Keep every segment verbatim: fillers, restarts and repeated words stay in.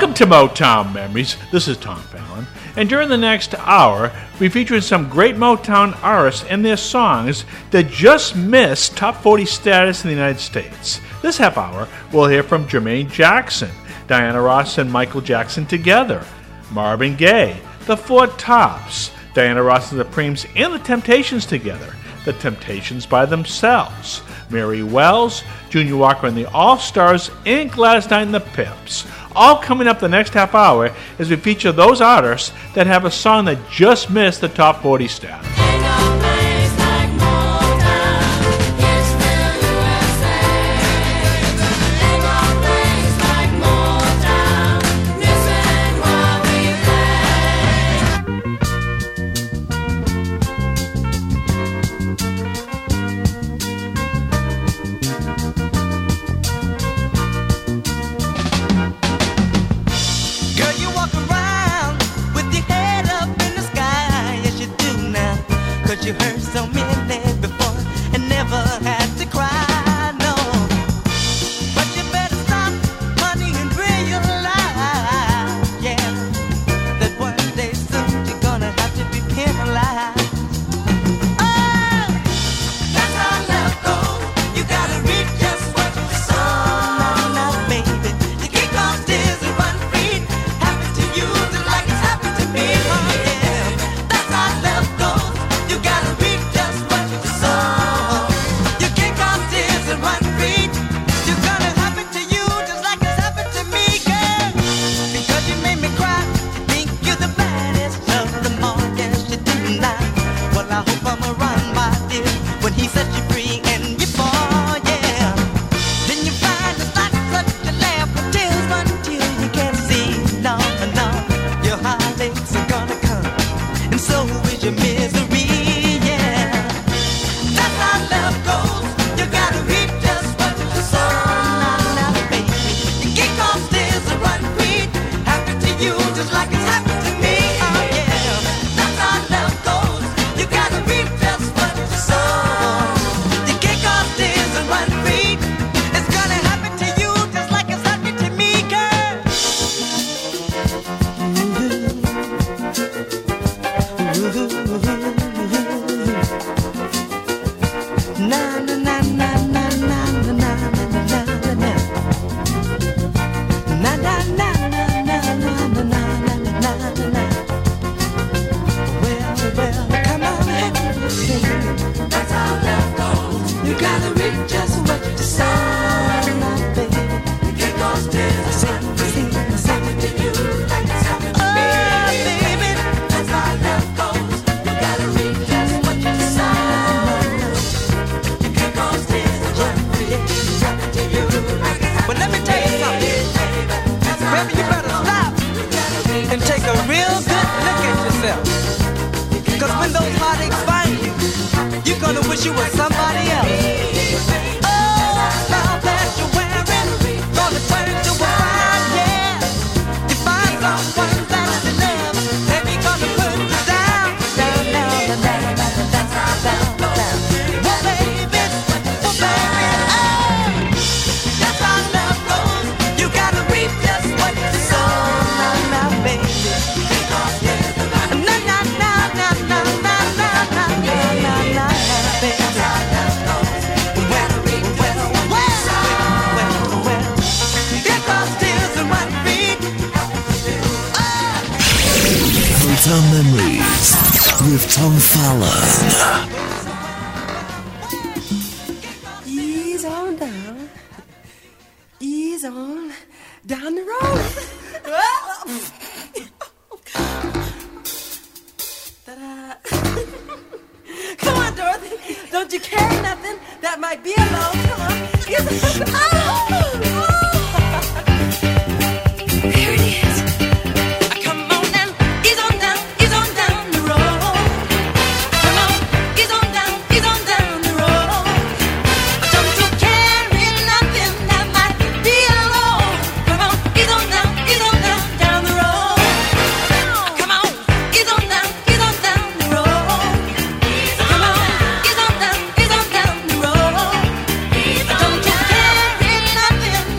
Welcome to Motown Memories. This is Tom Fallon. And during the next hour, we feature some great Motown artists and their songs that just missed top forty status in the United States. This half hour, we'll hear from Jermaine Jackson, Diana Ross and Michael Jackson together, Marvin Gaye, the Four Tops, Diana Ross and the Supremes, and the Temptations together, the Temptations by themselves, Mary Wells, Junior Walker and the All-Stars, and Gladys Knight and the Pips. All coming up the next half hour as we feature those artists that have a song that just missed the top forty status. You heard so many before and never had to cry, no. But you better stop, honey, and realize, yeah, that one day soon you're gonna have to be penalized. Oh, that's how love goes. You gotta reap just what you sow. Now, now, baby, you kick off tears and run free. Happened to you just like it's happened to me. Oh, yeah, that's how love goes. You gotta reap just what you sow. You kick off tears and run free. You're gonna happen to you just like it's happened to me, girl. Because you made me cry. You think you're the baddest of them all, yes you do now. Well, I hope I'm around by this when he set you free and you fall, yeah. Then you find it's not such a laugh when tears run till you can't see. No, no, your heartaches are gonna come, and so is your misery. Wish you were somebody else. Oh, now that you're wearing, gonna turn to a fine, yeah. You find someone that you love, and he gonna put you down, down, down, down, down, down, down, down. Well, baby, well, baby, oh, that's how love goes. You gotta reap just what you sow, now, now, baby. Na, na, na, na, na, na, na, na, na, na, na. Motown Memories with Tom Fallon. Ease on down, ease on down the road. Ta-da. Come on, Dorothy. Don't you carry nothing that might be alone. Come on. Ease on. Oh, oh. There it is. Come on and ease on down, ease on down the road. Come on, ease on down, ease on down the road. Don't you carry nothing that might be alone. Come on, ease on down, ease on down, down the road. Come on, ease on down, ease on down the road. Come on, ease on down, ease on down the road. Don't you carry nothing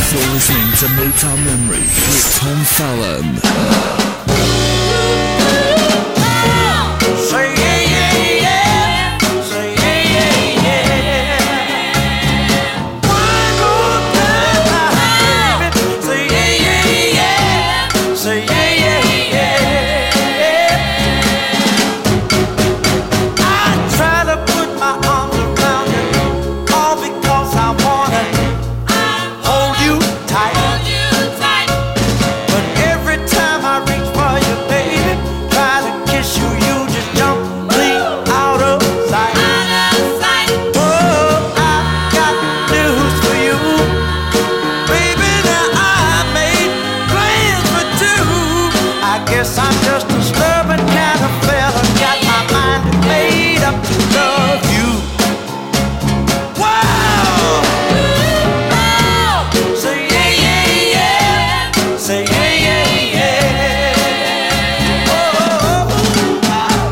You're listening to Motown Memories with Tom Fallon. Say yeah, yeah, yeah. Say yeah, yeah, yeah. One more time, baby. Say yeah, yeah, yeah. Say yeah, yeah, yeah. I try to put my arms around you, all because I wanna hold you tight. But every time I reach for you, baby, try to kiss you, you just jump clean out of sight. Oh, I got news for you, baby. Now I made plans for two. I guess I'm just a stubborn kind of fella, got my mind made up to love you. Wow! Say yeah, yeah, yeah. Say yeah, yeah, yeah. Oh, oh, oh.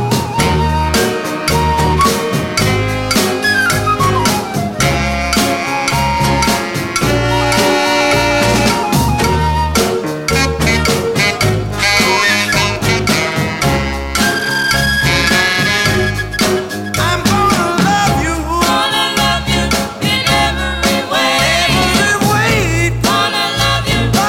I'm gonna love you, In every way. every way. Wanna love you. I'm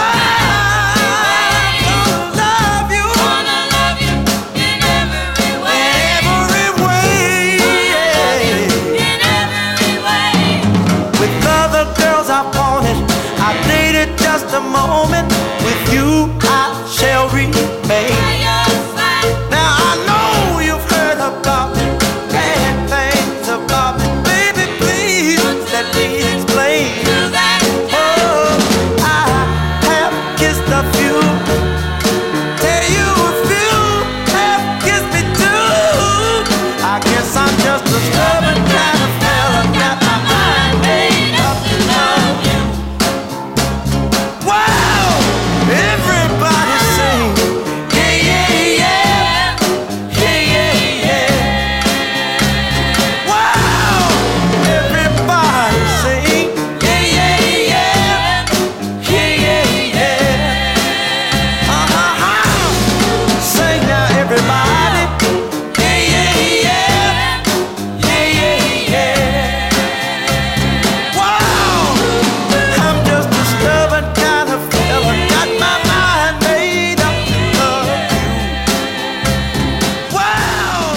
gonna love you, Wanna love you. In every way. every way. Yeah. In every way. With other girls I wanted, I dated just a moment. With you I shall remain. By your side. Now I know you've heard about me, bad things about me. Baby, please let me explain. Do that. Oh, I have kissed a few. Tell you a few have kissed me too. I guess I'm just a stubborn kind of fella, got my mind made up to love you. Wow! Everybody sing, yeah, yeah, yeah, yeah, yeah, yeah. Wow! Everybody sing, yeah, yeah, yeah, yeah, yeah, yeah. Uh-huh. Sing now, everybody. Yeah, yeah, yeah, yeah, yeah, yeah. Wow! I'm just a stubborn kind of fella, got my mind made up to love you. Wow!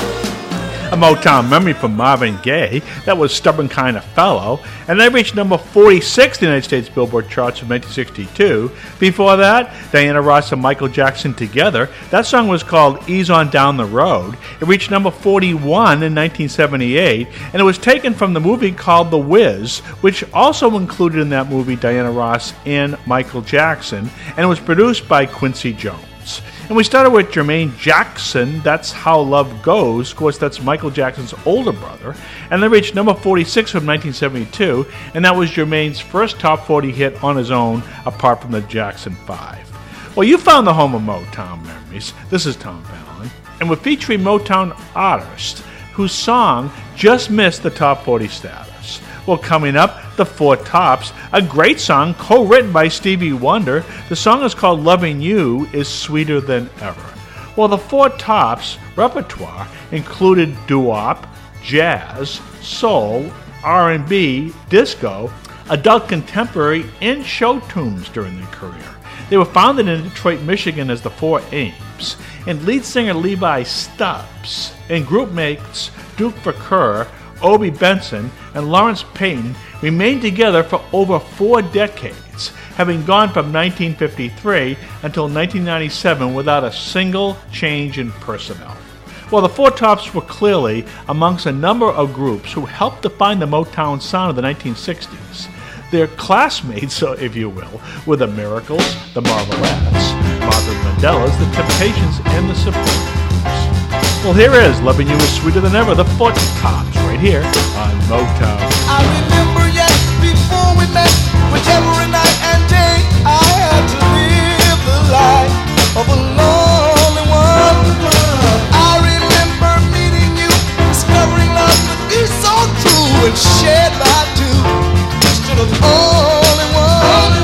A Motown memory from Marvin Gaye. That was Stubborn Kind of Fellow. And they reached number forty-six in the United States Billboard charts in nineteen sixty-two. Before that, Diana Ross and Michael Jackson together. That song was called Ease On Down the Road. It reached number forty-one in nineteen seventy-eight. And it was taken from the movie called The Wiz, which also included in that movie Diana Ross and Michael Jackson. And it was produced by Quincy Jones. And we started with Jermaine Jackson, That's How Love Goes. Of course, that's Michael Jackson's older brother. And they reached number forty-six from nineteen seventy-two, and that was Jermaine's first top forty hit on his own, apart from the Jackson five. Well, you found the home of Motown memories. This is Tom Fallon, and we're featuring Motown artists whose song just missed the top forty status. Well, coming up, The Four Tops, a great song co-written by Stevie Wonder. The song is called Loving You Is Sweeter Than Ever. Well, The Four Tops repertoire included doo-wop, jazz, soul, R and B, disco, adult contemporary, and show tunes during their career. They were founded in Detroit, Michigan as the Four Apes, and lead singer Levi Stubbs and group mates Duke Vakur, Obie Benson, and Lawrence Payton remained together for over four decades, having gone from nineteen fifty-three until nineteen ninety-seven without a single change in personnel. Well, the Four Tops were clearly amongst a number of groups who helped define the Motown sound of the nineteen sixties. Their classmates, if you will, were the Miracles, the Marvelettes, Martha Vandellas, the Temptations, and the Supremes. Well, here is Loving You Is Sweeter Than Ever, the Four Tops, right here on Motown. I remember yet before we met, whichever night and day I had to live the life of a lonely one. I remember meeting you, discovering love to be so true and shared by two, instead of only one.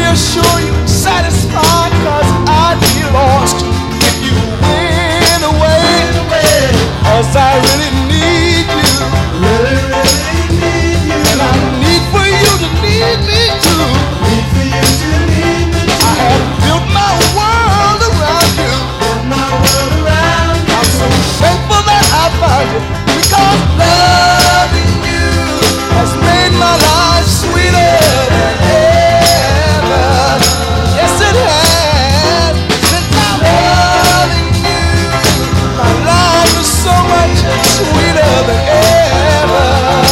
reassure you, satisfied, cause I'd be lost if you went away. Cause I really need you. Really, really need you. And I need for you to need me too. Need for you to need me too. I have built my world around you. Built my world around you. I'm so thankful that I found you. Because loving you has made my life sweeter than ever. Yes, it has. Since I'm loving you, my life is so much sweeter than ever.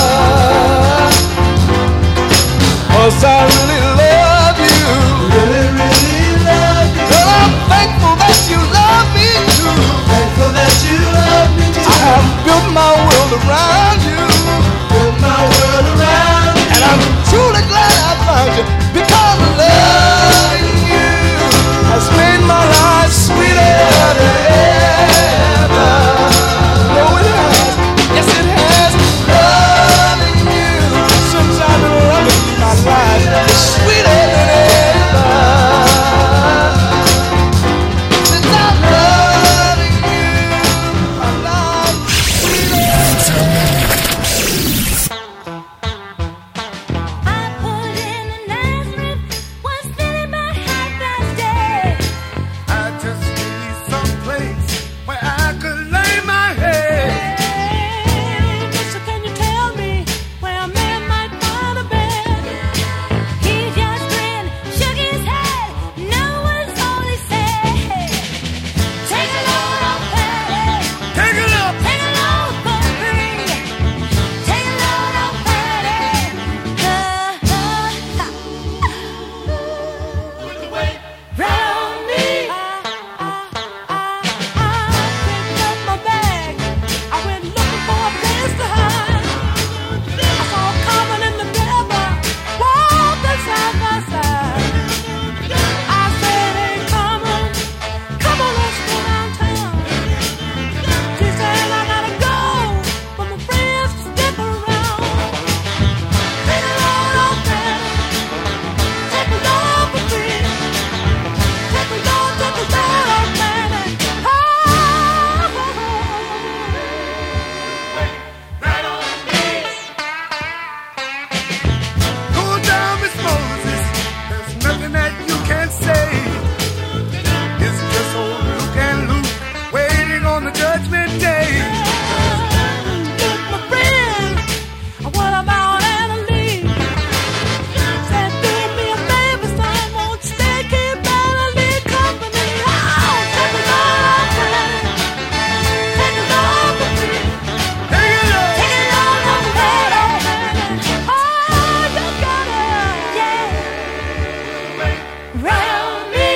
'Cause I really love you. Really, really love you. Well, I'm thankful that you love me too. Thankful that you love me too. I have built my world around you. Built my world around you. And I'm truly glad I found you. Because loving you has made my life sweeter than ever. No, it has. Yes, it has. Loving you since I've been loving you, my life is sweeter than ever. Since I'm loving you, my life is sweeter. I put in a Nazareth, was feeling my half past day. I just need some place where I could lay my head. Hey, mister, can you tell me where a man might find a bed? He just grinned, shook his head, no was all he said. Take a load off Patty, Take it up. take a load for free. Take a load off Patty. Right on me. I picked up my bag. I went looking for a place to hide. I saw Carmen in the river, walking side by side. I said, "Hey, Carmen, come on, let's go downtown." She said, "I gotta go, but my friends stick around." Take a load off Patty, take a load for free. Take a load, take a load off Patty. Oh. Right on me. Cool down, Miss Moses. There's nothing that you can't say. It's just old Luke and Luke waiting on the judgment day. Look, my friend, what about Annalie? Said, do me a favor, son, won't you stay, keep Annalie company? Oh, take a load, Patty. Take a load for free. Take it up. Take a load off the bed, oh, Patty. Oh, you gotta, yeah. Right on me.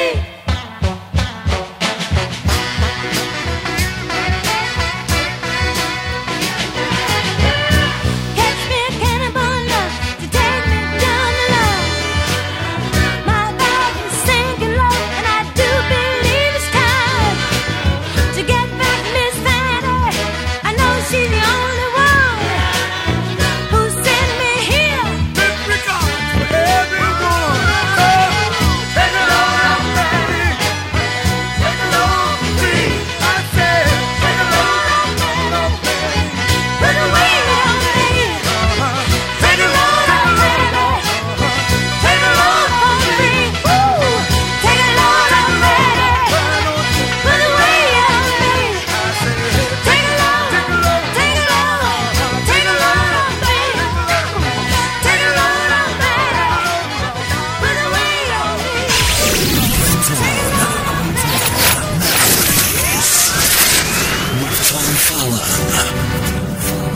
Catch me a cannonball love to take me down the line. My love is sinking low, and I do believe it's time to get back Miss Fanny. I know she's the only one who sent me here. With regards to everyone. So, take it all off, baby. Take it all free. I said, take it all off, baby. Put away on me. Take it all, take it all. Take a load for free. Take a load off Patty. Put away on me. Take a load, take a load, take a load off me. Take a load off Patty. Put away on me. With Tom Fallon.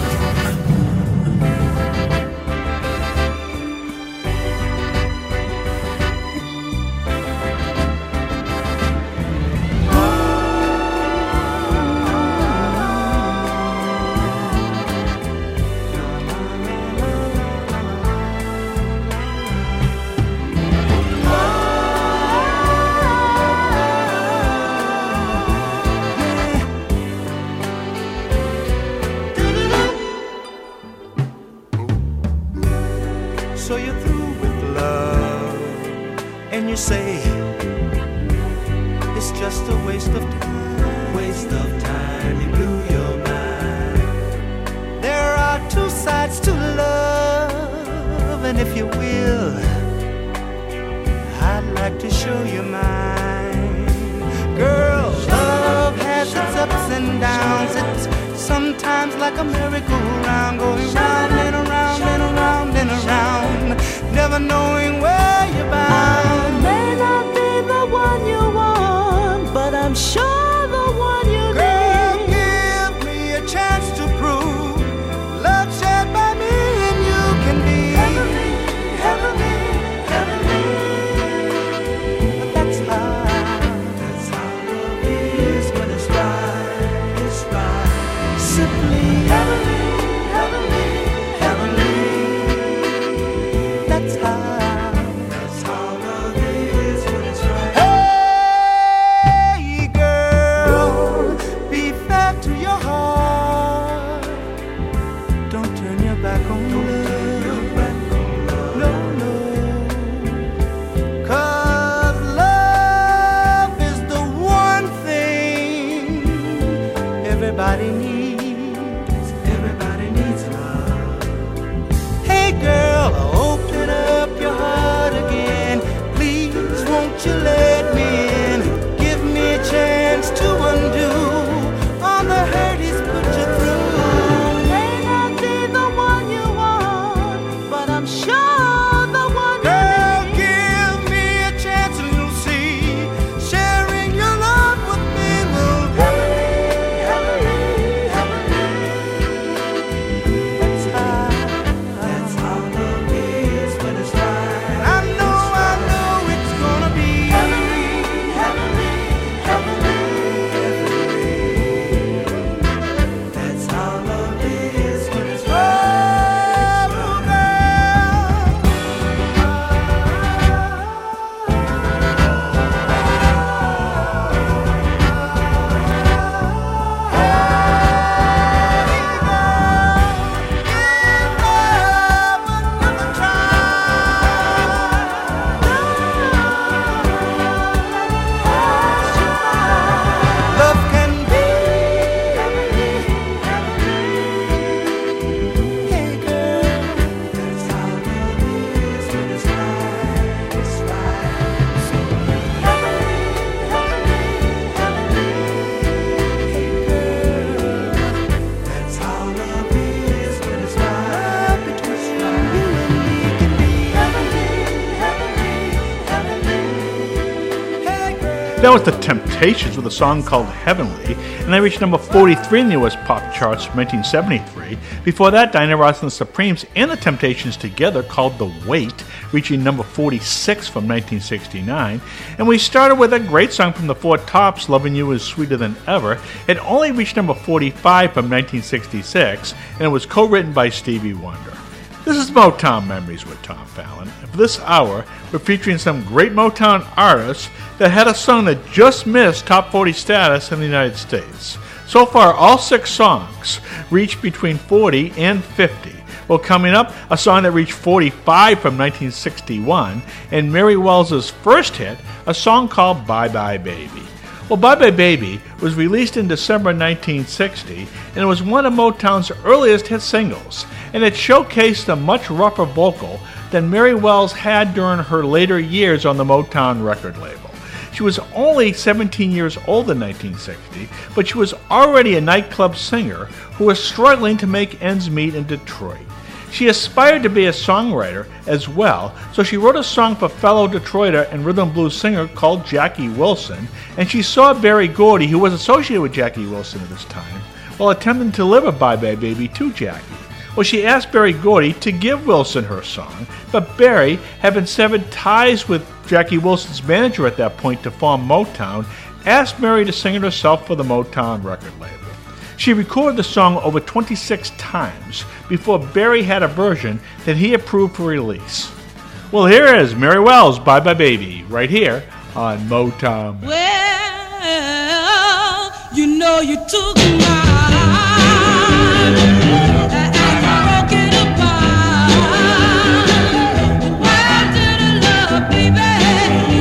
So you're through with love and you say it's just a waste of time. Waste of time, you blew your mind. There are two sides to love, and if you will, I'd like to show you mine. Girl, love has its ups and downs. It's sometimes like a merry-go-round, going round and around and around and around, never knowing where you're bound. I may not be the one you want, but I'm sure the one you need. Girl, give me a chance to prove love shared by me and you can be heavenly, heavenly, heavenly. That's how, that's how love is when it's right, it's right. Simply heavenly, heavenly, heavenly. That's how, that's how love is when it's right. Hey girl, be fair to your heart. Don't turn your back on love. No, no. 'Cause love is the one thing everybody needs. Everybody needs love. Hey girl, open up your heart again. Please, won't you let me in? Give me a chance to undo all the hurt he's put you through. May not be the one you want, but I'm sure the one you Girl, need. Give me a chance and you'll see. Sharing your love with me will heavenly, heavenly, heavenly. That's how, that's how love is when it's right. I know, I know it's gonna be heavenly, heavenly, heavenly, heavenly. That's how love is when it's right. Love can be heavenly, heavenly. Hey girl, that's how love is when it's right, it's right. So heavenly, heavenly, heavenly. Hey girl, that's how love is when it's right. Between you and me can be heavenly, heavenly, heavenly. Hey girl. That was The Temptations with a song called Heavenly, and they reached number forty-three in the U S pop charts from nineteen seventy-three. Before that, Diana Ross and the Supremes and The Temptations together called The Wait, reaching number forty-six from nineteen sixty-nine. And we started with a great song from the Four Tops, Loving You Is Sweeter Than Ever. It only reached number forty-five from nineteen sixty-six, and it was co-written by Stevie Wonder. This is Motown Memories with Tom Fallon, and for this hour, we're featuring some great Motown artists that had a song that just missed top forty status in the United States. So far, all six songs reached between forty and fifty. Well, coming up, a song that reached forty-five from nineteen sixty-one, and Mary Wells' first hit, a song called Bye Bye Baby. Well, Bye Bye Baby was released in December nineteen sixty, and it was one of Motown's earliest hit singles, and it showcased a much rougher vocal than Mary Wells had during her later years on the Motown record label. She was only seventeen years old in nineteen sixty, but she was already a nightclub singer who was struggling to make ends meet in Detroit. She aspired to be a songwriter as well, so she wrote a song for fellow Detroiter and rhythm blues singer called Jackie Wilson, and she saw Berry Gordy, who was associated with Jackie Wilson at this time, while attempting to deliver Bye Bye Baby to Jackie. Well, she asked Berry Gordy to give Wilson her song, but Berry, having severed ties with Jackie Wilson's manager at that point to form Motown, asked Mary to sing it herself for the Motown record label. She recorded the song over twenty-six times before Berry had a version that he approved for release. Well, here is Mary Wells' Bye Bye Baby, right here on Motown. Well, you know you took my and broke it apart. Why did I love, baby?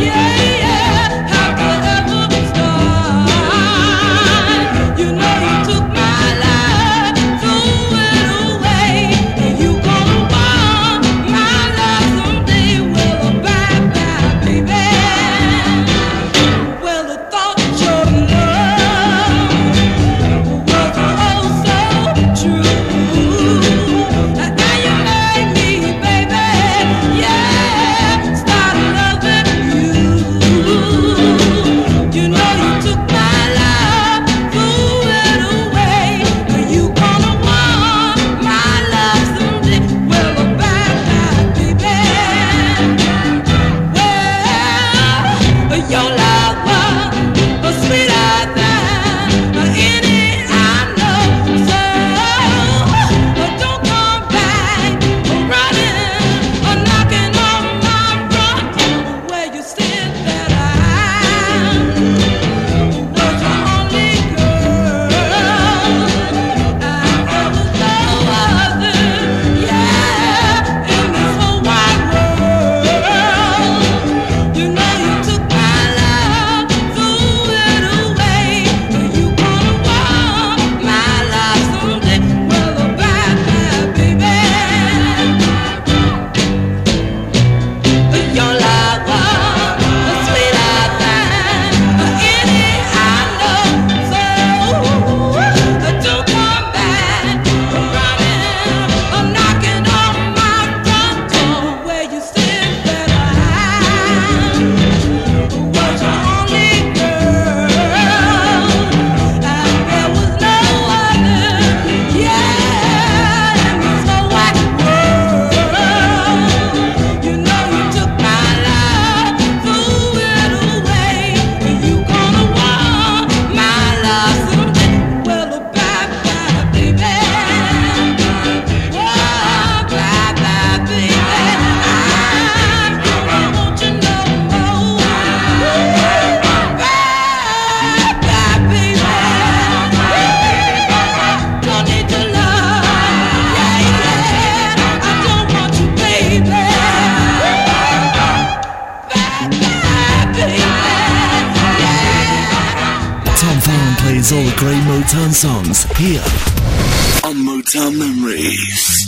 all the great Motown songs here on Motown Memories.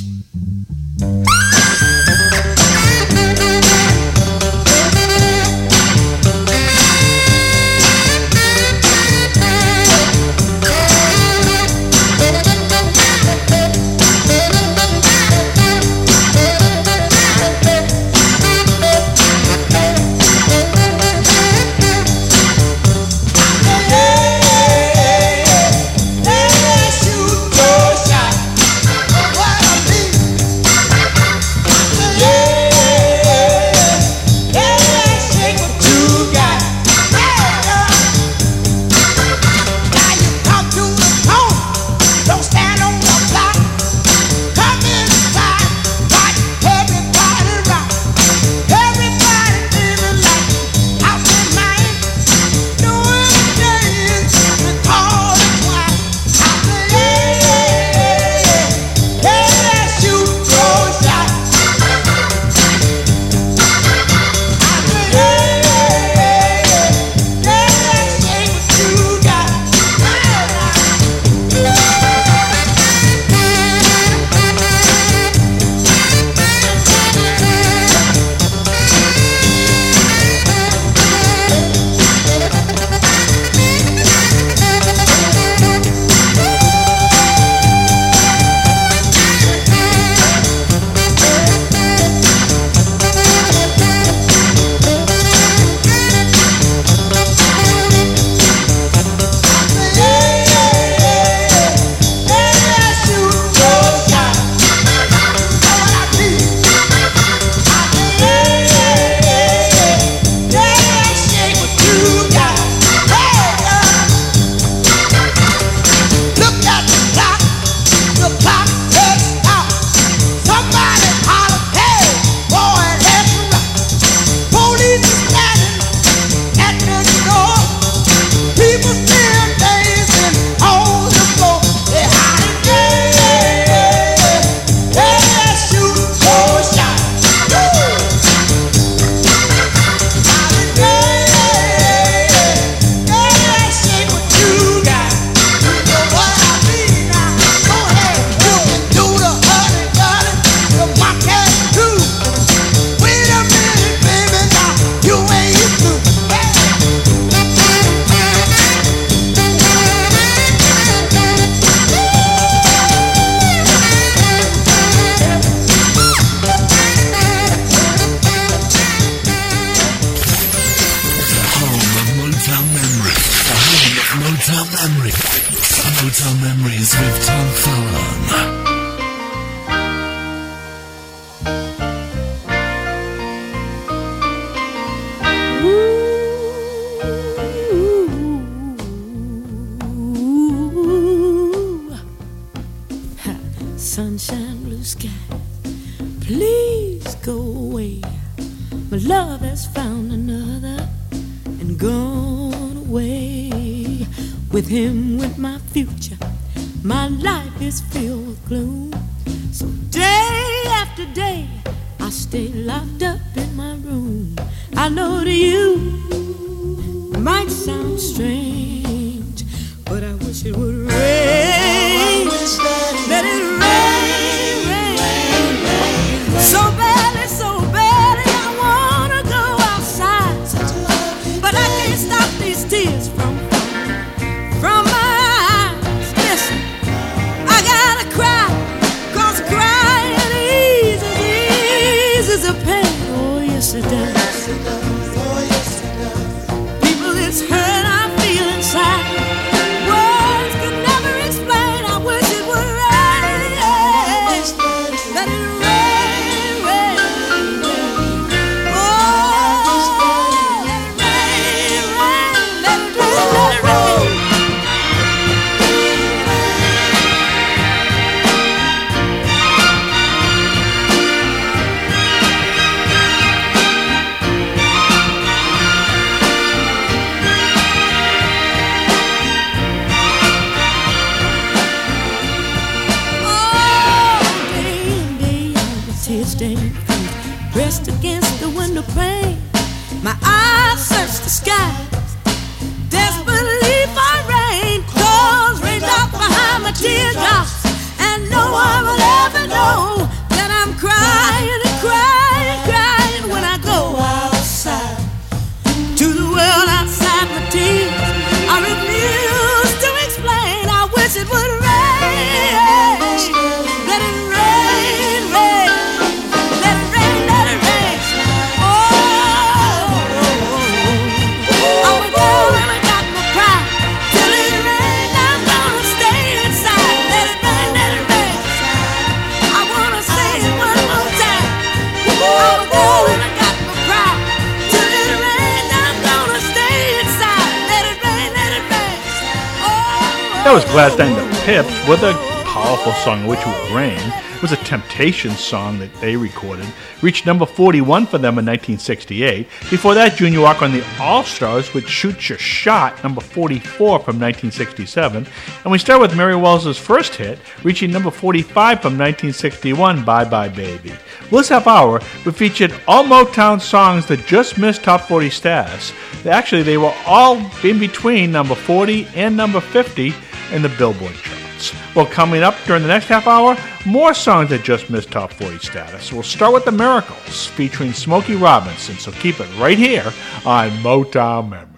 Motown Memories with Tom Fallon. Sunshine, blue sky, please go away. My love has found another and gone away. With him went my future. My life is filled with gloom. So day after day, I stay locked up in my room. I know to you it might sound strange, but I wish it would rain. Let it rain, rain, rain. So badly, so badly, I wanna go outside, but I can't stop these tears from from my eyes. Listen, I gotta cry, 'cause crying eases, eases the pain. Oh yes it does. People, it's hurt I feel inside. Words can never explain. I wish it would rain. Let it rain, rain, rain. Oh, let it rain, rain. Let it rain, let it rain. Pressed against the window pane, my eyes search the sky, desperately for rain. dry my teardrops, and no one will ever know that I'm crying and crying and crying when I go outside to the world outside my tears. I refuse to explain. I wish it would rain. Let it rain, rain. Let it rain, let it rain. Oh, I'm a girl and I got my pride. Till it rains, I'm gonna stay inside. Let it rain, let it rain. I wanna say it one more time. I'm a girl and I got my pride. Till it rains, I'm gonna stay inside. Let it rain, let it rain. Oh, That was Gladstone the Pips with a powerful song, Which Would Rain. It was a Temptation song that they recorded. Reached number forty-one for them in nineteen sixty-eight. Before that, Junior Walker and the All-Stars with Shoot Your Shot, number forty-four from nineteen sixty-seven. And we start with Mary Wells' first hit, reaching number forty-five from nineteen sixty-one, Bye Bye Baby. Well, this half hour, we featured all Motown songs that just missed top forty status. Actually, they were all in between number forty and number fifty in the Billboard charts. Well, coming up during the next half hour, more songs that just missed top forty status. We'll start with The Miracles featuring Smokey Robinson, so keep it right here on Motown Memories.